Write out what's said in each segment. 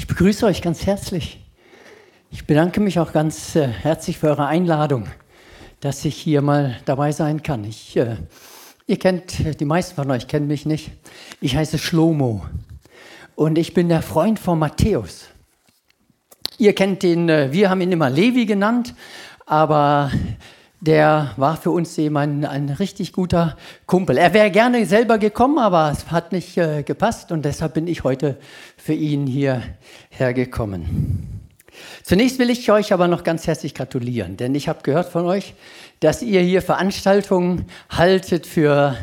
Ich begrüße euch ganz herzlich. Ich bedanke mich auch ganz herzlich für eure Einladung, dass ich hier mal dabei sein kann. Ihr kennt, die meisten von euch kennen mich nicht. Ich heiße Shlomo und ich bin der Freund von Matthäus. Ihr kennt den, wir haben ihn immer Levi genannt, aber der war für uns eben ein richtig guter Kumpel. Er wäre gerne selber gekommen, aber es hat nicht gepasst und deshalb bin ich heute für ihn hierher gekommen. Zunächst will ich euch aber noch ganz herzlich gratulieren, denn ich habe gehört von euch, dass ihr hier Veranstaltungen haltet für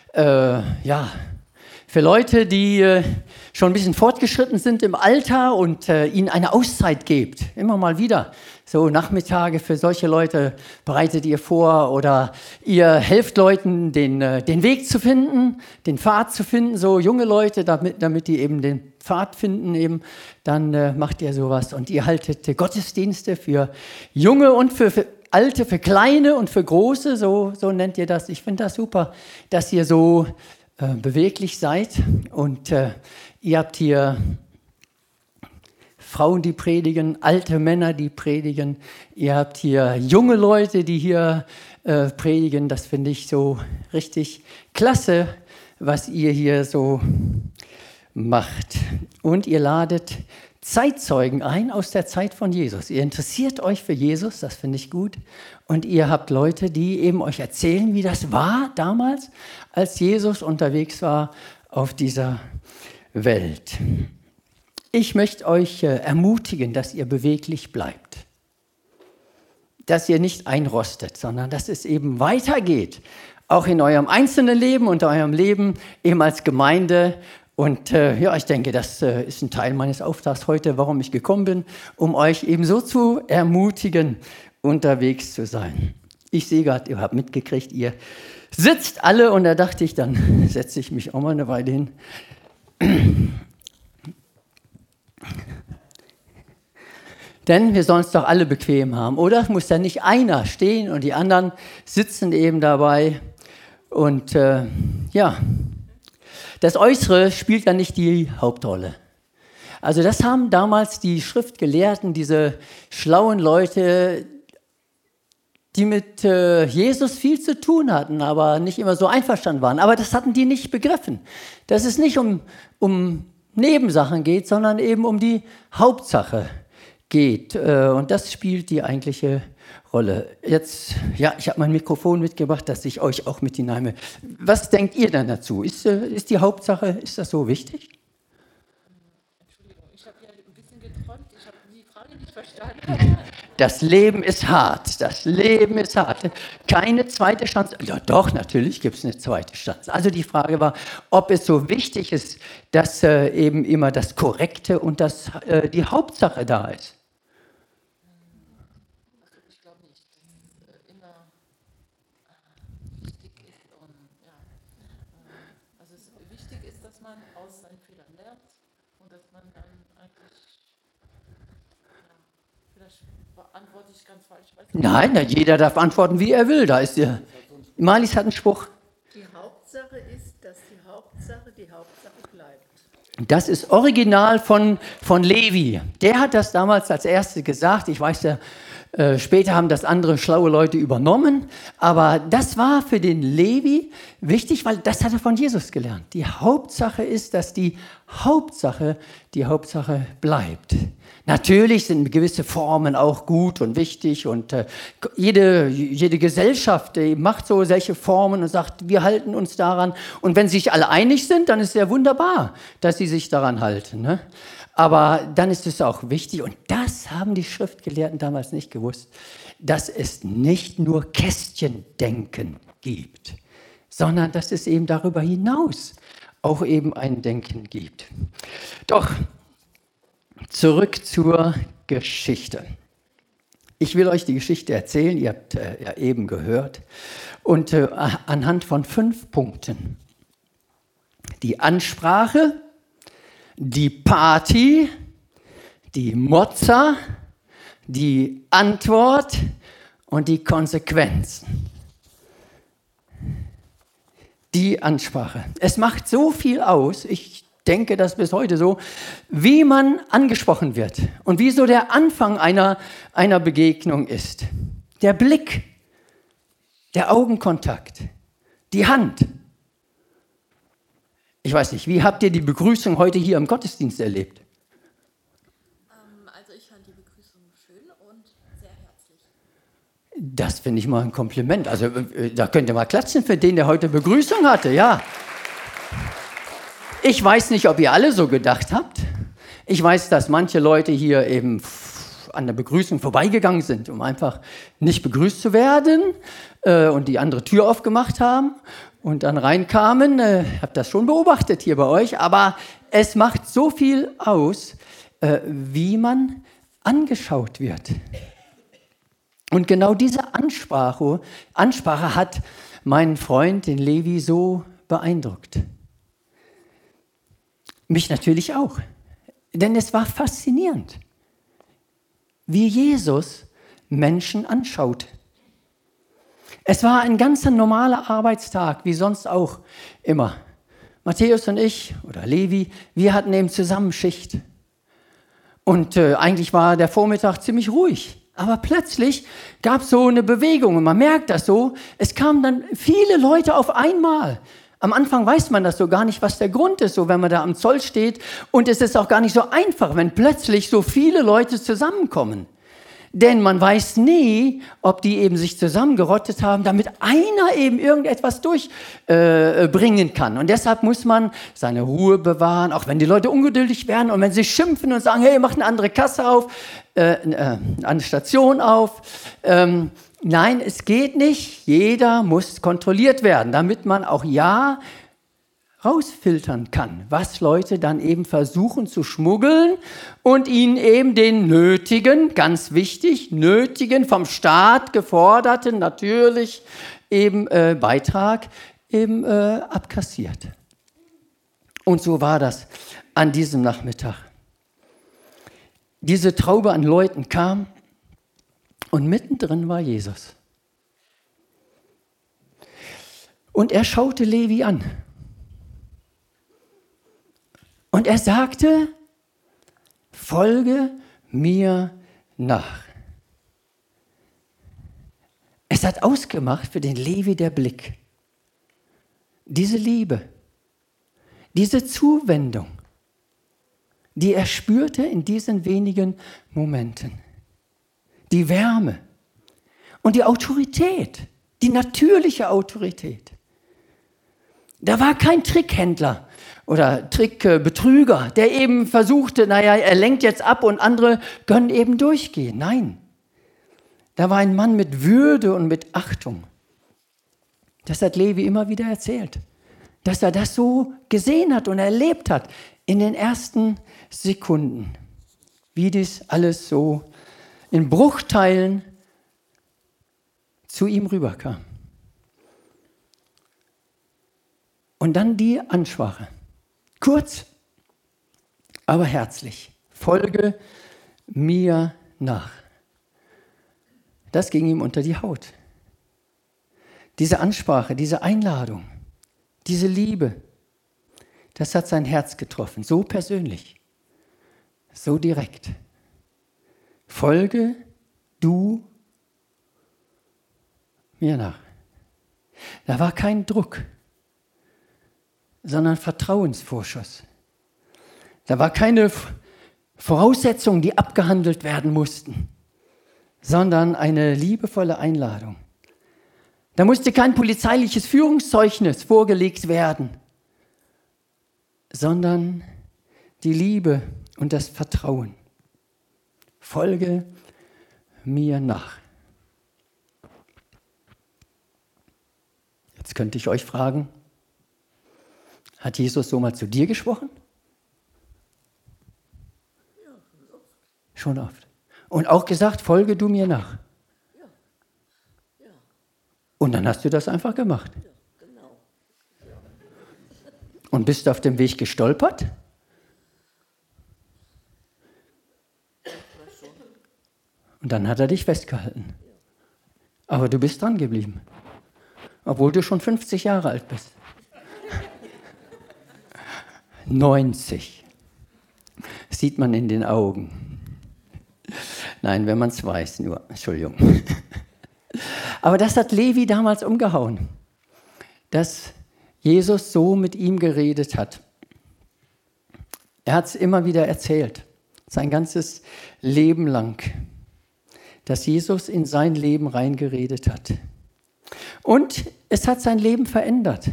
Leute, die schon ein bisschen fortgeschritten sind im Alter und ihnen eine Auszeit gebt. Immer mal wieder. So Nachmittage für solche Leute bereitet ihr vor oder ihr helft Leuten, den Weg zu finden, den Pfad zu finden, so junge Leute, damit die eben den Pfad finden, eben, dann macht ihr sowas. Und ihr haltet Gottesdienste für Junge und für Alte, für Kleine und für Große, so nennt ihr das. Ich finde das super, dass ihr so beweglich seid und ihr habt hier Frauen, die predigen, alte Männer, die predigen. Ihr habt hier junge Leute, die hier predigen. Das finde ich so richtig klasse, was ihr hier so macht. Und ihr ladet Zeitzeugen ein aus der Zeit von Jesus. Ihr interessiert euch für Jesus, das finde ich gut. Und ihr habt Leute, die eben euch erzählen, wie das war damals, als Jesus unterwegs war auf dieser Welt. Ich möchte euch ermutigen, dass ihr beweglich bleibt. Dass ihr nicht einrostet, sondern dass es eben weitergeht. Auch in eurem einzelnen Leben und eurem Leben eben als Gemeinde. Und ich denke, das ist ein Teil meines Auftrags heute, warum ich gekommen bin, um euch eben so zu ermutigen, unterwegs zu sein. Ich sehe gerade, ihr habt mitgekriegt, ihr sitzt alle und da dachte ich, dann setze ich mich auch mal eine Weile hin. Denn wir sollen es doch alle bequem haben, oder? Es muss ja nicht einer stehen und die anderen sitzen eben dabei. Und das Äußere spielt ja nicht die Hauptrolle. Also das haben damals die Schriftgelehrten, diese schlauen Leute, die mit Jesus viel zu tun hatten, aber nicht immer so einverstanden waren. Aber das hatten die nicht begriffen. Dass es nicht um Nebensachen geht, sondern eben um die Hauptsache geht. Und das spielt die eigentliche Rolle. Jetzt, ich habe mein Mikrofon mitgebracht, dass ich euch auch mit hineinme. Was denkt ihr denn dazu? Ist die Hauptsache, ist das so wichtig? Entschuldigung, ich habe ja ein bisschen geträumt, ich habe die Frage nicht verstanden. Das Leben ist hart, das Leben ist hart. Keine zweite Chance. Ja doch, natürlich gibt es eine zweite Chance. Also die Frage war, ob es so wichtig ist, dass eben immer das Korrekte und die Hauptsache da ist. Ich glaube nicht, dass es immer wichtig ist. Also wichtig ist, dass man aus seinen Fehlern lernt und dass man dann eigentlich, vielleicht beantworte ich ganz falsch. Nein, jeder darf antworten, wie er will. Da ist Malis hat einen Spruch. Die Hauptsache ist, dass die Hauptsache bleibt. Das ist original von Levi. Der hat das damals als Erste gesagt. Ich weiß ja, später haben das andere schlaue Leute übernommen. Aber das war für den Levi wichtig, weil das hat er von Jesus gelernt. Die Hauptsache ist, dass die Hauptsache bleibt. Natürlich sind gewisse Formen auch gut und wichtig und jede Gesellschaft macht so solche Formen und sagt, wir halten uns daran. Und wenn sich alle einig sind, dann ist es ja wunderbar, dass sie sich daran halten. Ne? Aber dann ist es auch wichtig, und das haben die Schriftgelehrten damals nicht gewusst, dass es nicht nur Kästchendenken gibt, sondern dass es eben darüber hinaus auch eben ein Denken gibt. Doch zurück zur Geschichte. Ich will euch die Geschichte erzählen, ihr habt ja eben gehört, und anhand von 5 Punkten. Die Ansprache, die Party, die Mozza, die Antwort und die Konsequenzen. Die Ansprache. Es macht so viel aus. Ich denke das bis heute so, wie man angesprochen wird und wie so der Anfang einer Begegnung ist. Der Blick, der Augenkontakt, die Hand. Ich weiß nicht, wie habt ihr die Begrüßung heute hier im Gottesdienst erlebt? Also ich fand die Begrüßung schön und sehr herzlich. Das finde ich mal ein Kompliment. Also da könnt ihr mal klatschen für den, der heute Begrüßung hatte, ja. Ich weiß nicht, ob ihr alle so gedacht habt. Ich weiß, dass manche Leute hier eben an der Begrüßung vorbeigegangen sind, um einfach nicht begrüßt zu werden und die andere Tür aufgemacht haben und dann reinkamen. Ich habe das schon beobachtet hier bei euch, aber es macht so viel aus, wie man angeschaut wird. Und genau diese Ansprache hat meinen Freund, den Levi, so beeindruckt. Mich natürlich auch, denn es war faszinierend, wie Jesus Menschen anschaut. Es war ein ganz normaler Arbeitstag, wie sonst auch immer. Matthäus und ich, oder Levi, wir hatten eben zusammen Schicht. Und eigentlich war der Vormittag ziemlich ruhig. Aber plötzlich gab es so eine Bewegung und man merkt das so. Es kamen dann viele Leute auf einmal. Am Anfang weiß man das so gar nicht, was der Grund ist, so wenn man da am Zoll steht. Und es ist auch gar nicht so einfach, wenn plötzlich so viele Leute zusammenkommen. Denn man weiß nie, ob die eben sich zusammengerottet haben, damit einer eben irgendetwas durchbringen kann. Und deshalb muss man seine Ruhe bewahren, auch wenn die Leute ungeduldig werden und wenn sie schimpfen und sagen, hey, macht eine andere Kasse auf, eine andere Station auf. Nein, es geht nicht. Jeder muss kontrolliert werden, damit man auch rausfiltern kann, was Leute dann eben versuchen zu schmuggeln und ihnen eben den nötigen, ganz wichtig, nötigen, vom Staat geforderten, natürlich eben Beitrag eben abkassiert. Und so war das an diesem Nachmittag. Diese Traube an Leuten kam und mittendrin war Jesus. Und er schaute Levi an. Und er sagte, folge mir nach. Es hat ausgemacht für den Levi der Blick. Diese Liebe, diese Zuwendung, die er spürte in diesen wenigen Momenten. Die Wärme und die Autorität, die natürliche Autorität. Da war kein Trickhändler oder Trickbetrüger, der eben versuchte, er lenkt jetzt ab und andere können eben durchgehen. Nein, da war ein Mann mit Würde und mit Achtung. Das hat Levi immer wieder erzählt, dass er das so gesehen hat und erlebt hat in den ersten Sekunden, wie dies alles so in Bruchteilen zu ihm rüberkam. Und dann die Ansprache. Kurz, aber herzlich. Folge mir nach. Das ging ihm unter die Haut. Diese Ansprache, diese Einladung, diese Liebe, das hat sein Herz getroffen. So persönlich, so direkt. Folge du mir nach. Da war kein Druck, sondern Vertrauensvorschuss. Da war keine Voraussetzungen, die abgehandelt werden mussten, sondern eine liebevolle Einladung. Da musste kein polizeiliches Führungszeugnis vorgelegt werden, sondern die Liebe und das Vertrauen. Folge mir nach. Jetzt könnte ich euch fragen, hat Jesus so mal zu dir gesprochen? Ja, schon oft. Schon oft. Und auch gesagt, folge du mir nach. Ja. Ja. Und dann hast du das einfach gemacht. Ja, genau. Und bist du auf dem Weg gestolpert? Und dann hat er dich festgehalten. Aber du bist dran geblieben. Obwohl du schon 50 Jahre alt bist. 90. Sieht man in den Augen. Nein, wenn man es weiß, nur. Entschuldigung. Aber das hat Levi damals umgehauen, dass Jesus so mit ihm geredet hat. Er hat es immer wieder erzählt, sein ganzes Leben lang, dass Jesus in sein Leben reingeredet hat. Und es hat sein Leben verändert.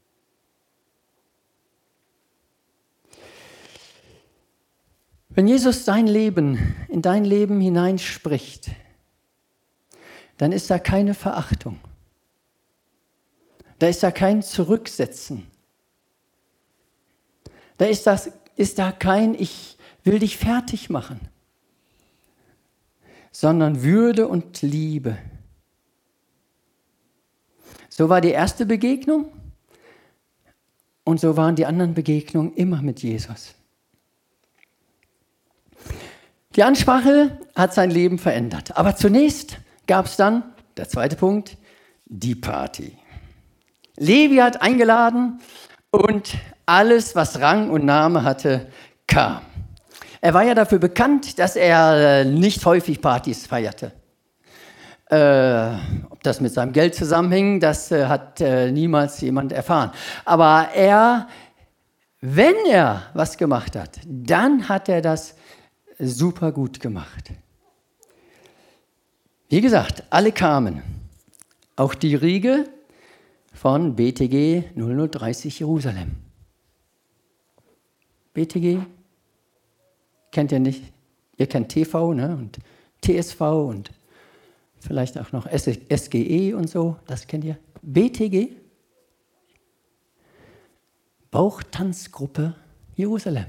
Wenn Jesus sein Leben in dein Leben hineinspricht, dann ist da keine Verachtung. Da ist da kein Zurücksetzen. Da ist da kein Ich will dich fertig machen, sondern Würde und Liebe. So war die erste Begegnung und so waren die anderen Begegnungen immer mit Jesus. Die Ansprache hat sein Leben verändert. Aber zunächst gab es dann, der zweite Punkt, die Party. Levi hat eingeladen und alles, was Rang und Name hatte, kam. Er war ja dafür bekannt, dass er nicht häufig Partys feierte. Ob das mit seinem Geld zusammenhing, das hat niemals jemand erfahren. Aber wenn er was gemacht hat, dann hat er das super gut gemacht. Wie gesagt, alle kamen. Auch die Riege von BTG 0030 Jerusalem. BTG kennt ihr nicht? Ihr kennt TV, ne? Und TSV und vielleicht auch noch SGE und so. Das kennt ihr. BTG, Bauchtanzgruppe Jerusalem.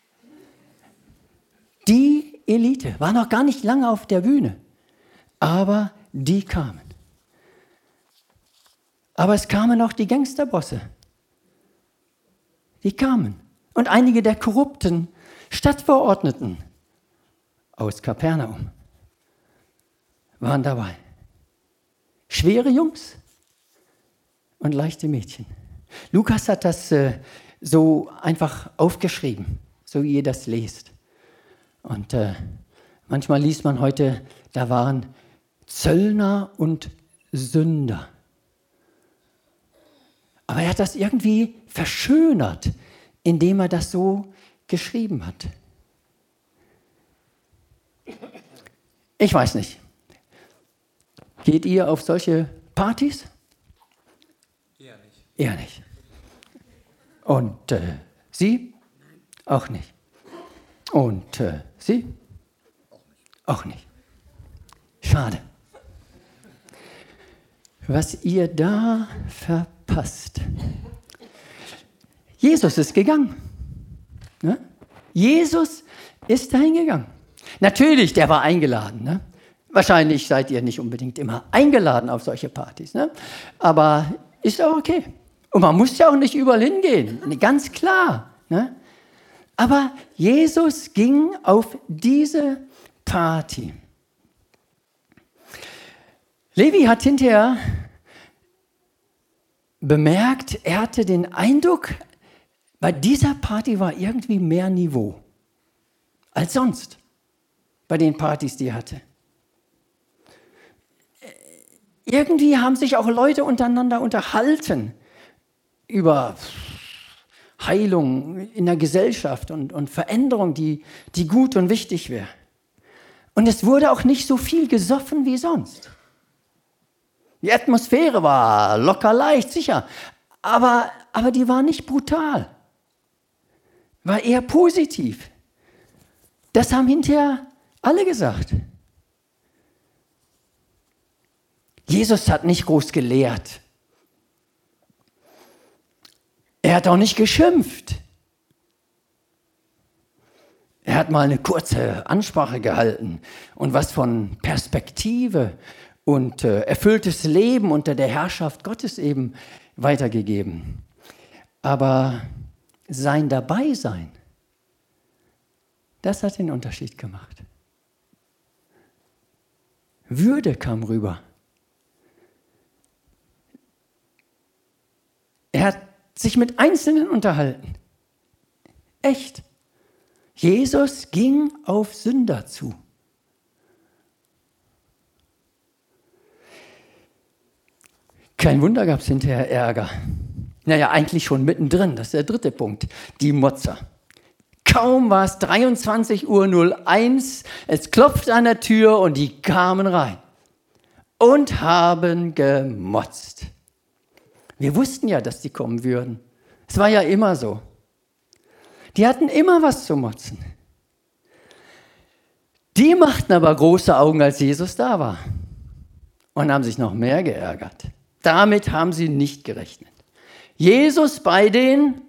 Die Elite war noch gar nicht lange auf der Bühne, aber die kamen. Aber es kamen auch die Gangsterbosse. Die kamen. Und einige der korrupten Stadtverordneten aus Kapernaum waren dabei. Schwere Jungs und leichte Mädchen. Lukas hat das so einfach aufgeschrieben, so wie ihr das lest. Und manchmal liest man heute, da waren Zöllner und Sünder. Aber er hat das irgendwie verschönert, indem er das so geschrieben hat. Ich weiß nicht. Geht ihr auf solche Partys? Eher nicht. Eher nicht. Und Sie? Auch nicht. Und Sie? Auch nicht. Schade. Was ihr da verpasst. Jesus ist gegangen. Ne? Jesus ist dahin gegangen. Natürlich, der war eingeladen. Ne? Wahrscheinlich seid ihr nicht unbedingt immer eingeladen auf solche Partys. Ne? Aber ist auch okay. Und man muss ja auch nicht überall hingehen. Ganz klar. Ne? Aber Jesus ging auf diese Party. Levi hat hinterher bemerkt, er hatte den Eindruck, bei dieser Party war irgendwie mehr Niveau als sonst bei den Partys, die er hatte. Irgendwie haben sich auch Leute untereinander unterhalten über Heilung in der Gesellschaft und Veränderung, die gut und wichtig wäre. Und es wurde auch nicht so viel gesoffen wie sonst. Die Atmosphäre war locker leicht, sicher, aber die war nicht brutal. War eher positiv. Das haben hinterher alle gesagt. Jesus hat nicht groß gelehrt. Er hat auch nicht geschimpft. Er hat mal eine kurze Ansprache gehalten und was von Perspektive und erfülltes Leben unter der Herrschaft Gottes eben weitergegeben. Aber sein Dabeisein, das hat den Unterschied gemacht. Würde kam rüber. Er hat sich mit Einzelnen unterhalten. Echt. Jesus ging auf Sünder zu. Kein Wunder gab es hinterher Ärger. Naja, eigentlich schon mittendrin, das ist der dritte Punkt, die Motzer. Kaum war es 23:01 Uhr, es klopfte an der Tür und die kamen rein und haben gemotzt. Wir wussten ja, dass die kommen würden. Es war ja immer so. Die hatten immer was zu motzen. Die machten aber große Augen, als Jesus da war und haben sich noch mehr geärgert. Damit haben sie nicht gerechnet. Jesus bei den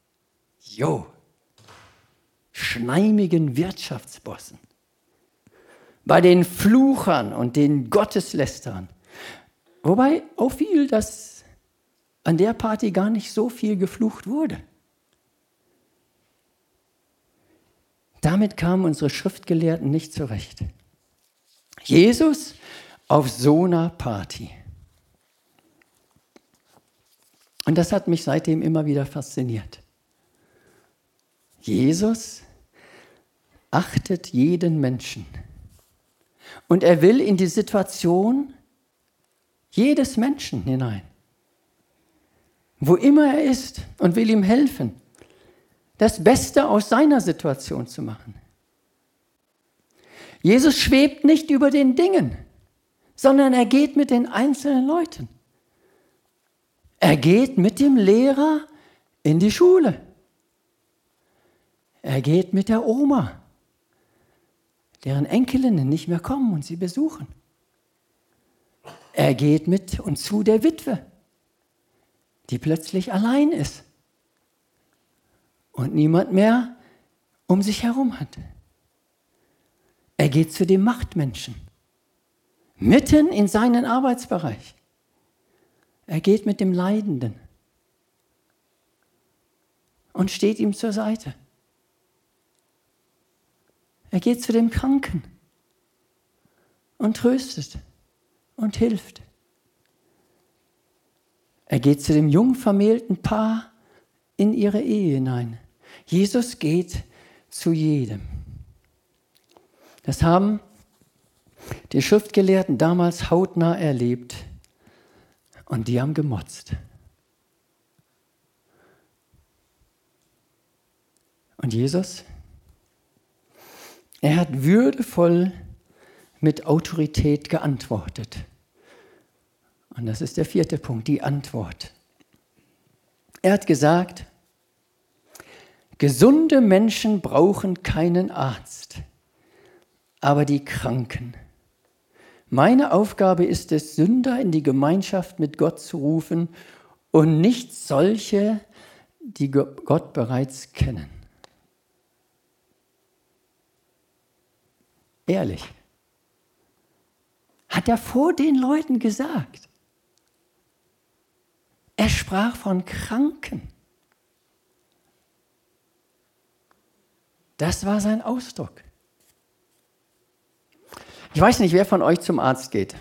schleimigen Wirtschaftsbossen, bei den Fluchern und den Gotteslästerern. Wobei auffiel, dass an der Party gar nicht so viel geflucht wurde. Damit kamen unsere Schriftgelehrten nicht zurecht. Jesus auf so einer Party. Und das hat mich seitdem immer wieder fasziniert. Jesus achtet jeden Menschen. Und er will in die Situation jedes Menschen hinein. Wo immer er ist, und will ihm helfen, das Beste aus seiner Situation zu machen. Jesus schwebt nicht über den Dingen, sondern er geht mit den einzelnen Leuten. Er geht mit dem Lehrer in die Schule. Er geht mit der Oma, deren Enkelinnen nicht mehr kommen und sie besuchen. Er geht mit und zu der Witwe, die plötzlich allein ist und niemand mehr um sich herum hat. Er geht zu dem Machtmenschen, mitten in seinen Arbeitsbereich. Er geht mit dem Leidenden und steht ihm zur Seite. Er geht zu dem Kranken und tröstet und hilft. Er geht zu dem jung vermählten Paar in ihre Ehe hinein. Jesus geht zu jedem. Das haben die Schriftgelehrten damals hautnah erlebt und die haben gemotzt. Und Jesus, er hat würdevoll mit Autorität geantwortet. Und das ist der vierte Punkt, die Antwort. Er hat gesagt, gesunde Menschen brauchen keinen Arzt, aber die Kranken. Meine Aufgabe ist es, Sünder in die Gemeinschaft mit Gott zu rufen und nicht solche, die Gott bereits kennen. Ehrlich. Hat er vor den Leuten gesagt. Er sprach von Kranken. Das war sein Ausdruck. Ich weiß nicht, wer von euch zum Arzt geht.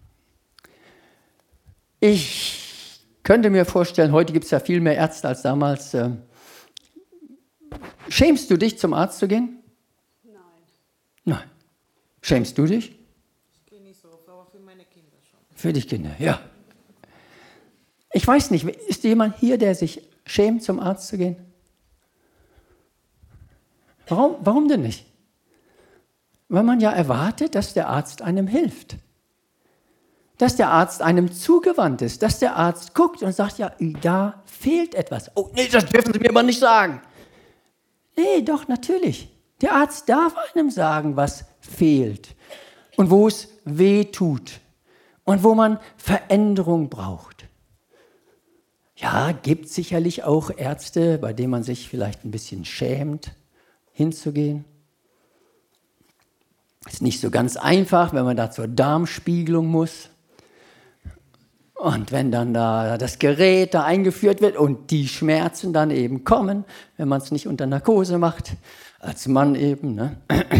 Ich könnte mir vorstellen, heute gibt es ja viel mehr Ärzte als damals. Schämst du dich, zum Arzt zu gehen? Nein, Nein. Schämst du dich? ich gehe nicht so oft, aber für meine Kinder schon. Für dich Kinder, ja. Ich weiß nicht, ist jemand hier, der sich schämt, zum Arzt zu gehen? Warum denn nicht? Weil man ja erwartet, dass der Arzt einem hilft. Dass der Arzt einem zugewandt ist. Dass der Arzt guckt und sagt, ja, da fehlt etwas. Oh, nee, das dürfen Sie mir aber nicht sagen. Nee, doch, natürlich. Der Arzt darf einem sagen, was fehlt und wo es weh tut und wo man Veränderung braucht. Ja, gibt sicherlich auch Ärzte, bei denen man sich vielleicht ein bisschen schämt, hinzugehen. Ist nicht so ganz einfach, wenn man da zur Darmspiegelung muss. Und wenn dann da das Gerät da eingeführt wird und die Schmerzen dann eben kommen, wenn man es nicht unter Narkose macht, als Mann eben. Ne?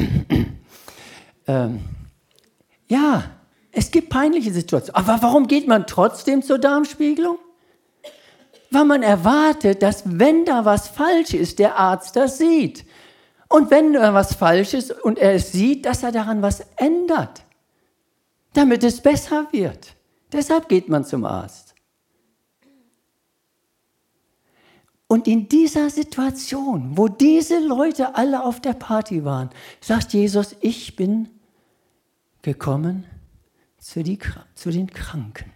Ja, es gibt peinliche Situationen. Aber warum geht man trotzdem zur Darmspiegelung? Weil man erwartet, dass wenn da was falsch ist, der Arzt das sieht. Und wenn da was falsch ist und er es sieht, dass er daran was ändert, damit es besser wird. Deshalb geht man zum Arzt. Und in dieser Situation, wo diese Leute alle auf der Party waren, sagt Jesus, ich bin gekommen zu den Kranken.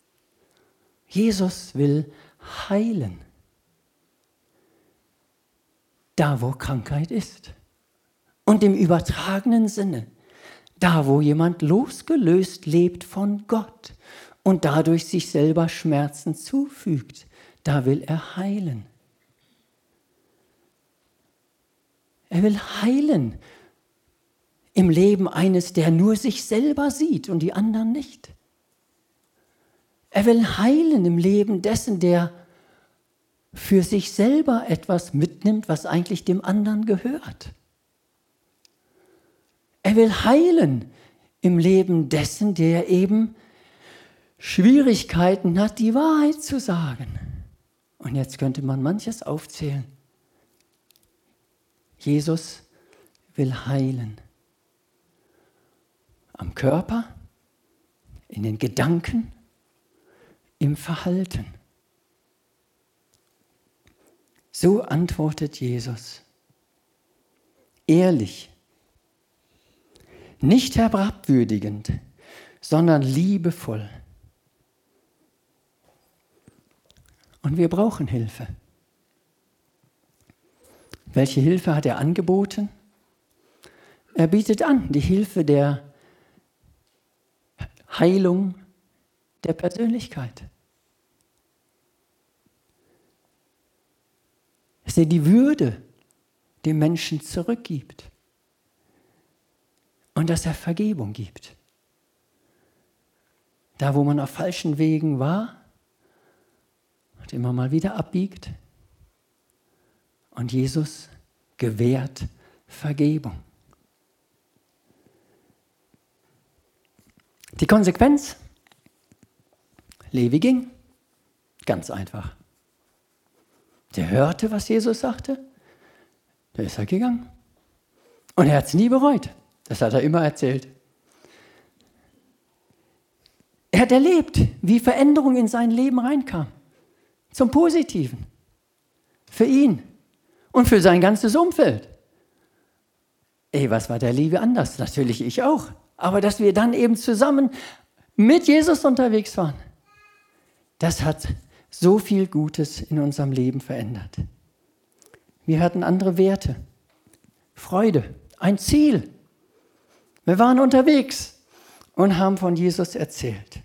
Jesus will heilen. Da, wo Krankheit ist. Und im übertragenen Sinne, da, wo jemand losgelöst lebt von Gott und dadurch sich selber Schmerzen zufügt, da will er heilen. Er will heilen im Leben eines, der nur sich selber sieht und die anderen nicht. Er will heilen im Leben dessen, der für sich selber etwas mitnimmt, was eigentlich dem anderen gehört. Er will heilen im Leben dessen, der eben Schwierigkeiten hat, die Wahrheit zu sagen. Und jetzt könnte man manches aufzählen. Jesus will heilen. Am Körper, in den Gedanken, im Verhalten. So antwortet Jesus. Ehrlich, nicht herabwürdigend, sondern liebevoll. Und wir brauchen Hilfe. Welche Hilfe hat er angeboten? Er bietet an die Hilfe der Heilung der Persönlichkeit. Dass er die Würde dem Menschen zurückgibt und dass er Vergebung gibt. Da, wo man auf falschen Wegen war und immer mal wieder abbiegt und Jesus gewährt Vergebung. Die Konsequenz? Levi ging. Ganz einfach. Der hörte, was Jesus sagte. Der ist halt gegangen. Und er hat es nie bereut. Das hat er immer erzählt. Er hat erlebt, wie Veränderung in sein Leben reinkam. Zum Positiven. Für ihn und für sein ganzes Umfeld. Was war der Levi anders? Natürlich ich auch. Aber dass wir dann eben zusammen mit Jesus unterwegs waren, das hat so viel Gutes in unserem Leben verändert. Wir hatten andere Werte, Freude, ein Ziel. Wir waren unterwegs und haben von Jesus erzählt.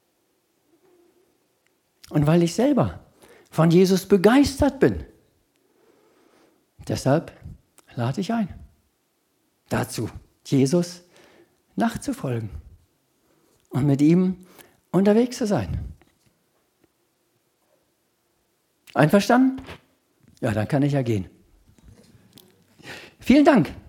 Und weil ich selber von Jesus begeistert bin, deshalb lade ich ein, dazu Jesus nachzufolgen und mit ihm unterwegs zu sein. Einverstanden? Ja, dann kann ich ja gehen. Vielen Dank.